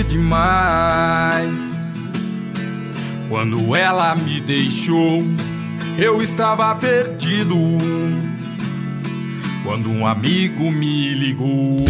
Sofri demais quando ela me deixou. Eu estava perdido quando um amigo me ligou.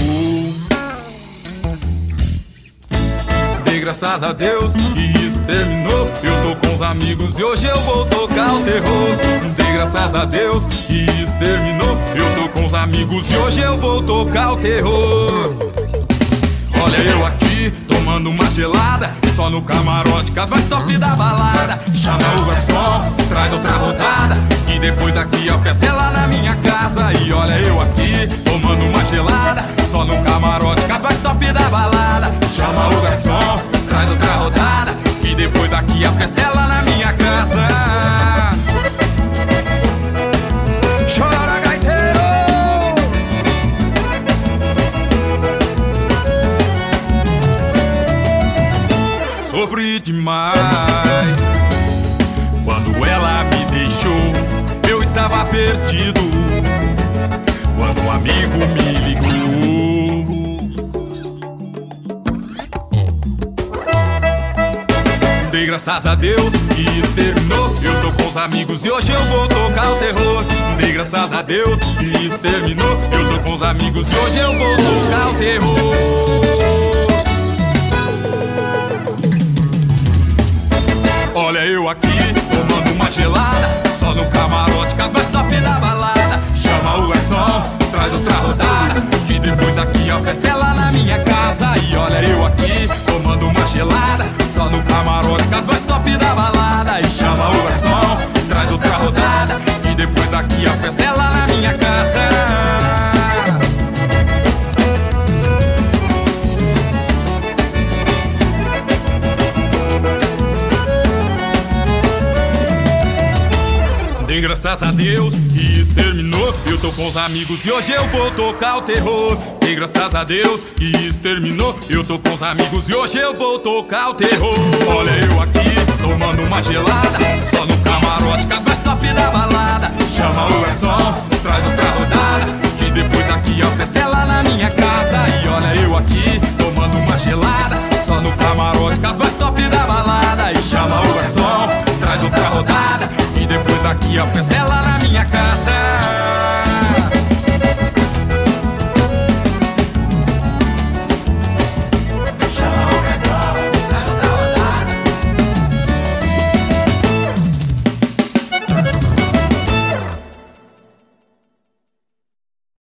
Dei graças a Deus que isso terminou. Eu tô com os amigos e hoje eu vou tocar o terror. Dei graças a Deus que isso terminou. Eu tô com os amigos e hoje eu vou tocar o terror. Olha eu aqui, tomando uma gelada, só no camarote, cas mais top da balada. Chama o garçom, traz outra rodada, e depois daqui a festa é lá na minha casa. E olha eu aqui, tomando uma gelada, só no camarote, cas mais top da balada. Chama o garçom, traz outra rodada, e depois daqui a festa é lá na minha casa. Chora, gaiteiro! Sofri demais quando ela me deixou. Eu estava perdido quando um amigo me ligou. Dei graças a Deus que isso terminou. Eu tô com os amigos e hoje eu vou tocar o terror. Dei graças a Deus que isso terminou. Eu tô com os amigos e hoje eu vou tocar o terror. Olha eu aqui, tomando uma gelada, só no camarote, cas mais top da balada. Chama o garçom, traz outra rodada, que depois daqui a festa é lá na minha casa. E olha eu aqui, tomando uma gelada, só no camarote, cas mais top da balada. E chama o garçom, traz outra rodada, que depois daqui a festa é lá na minha casa. Dei graças a Deus que isso terminou. Eu tô com os amigos e hoje eu vou tocar o terror. Dei graças a Deus que isso terminou. Eu tô com os amigos e hoje eu vou tocar o terror. Olha eu aqui, tomando uma gelada, só no camarote, cas mais top da balada. Chama o garçom, traz outra rodada, que depois daqui a festa é lá na minha casa. E olha eu aqui, tomando uma gelada, só no camarote, cas mais top da balada. E chama o garçom, traz outra rodada, e depois daqui a festa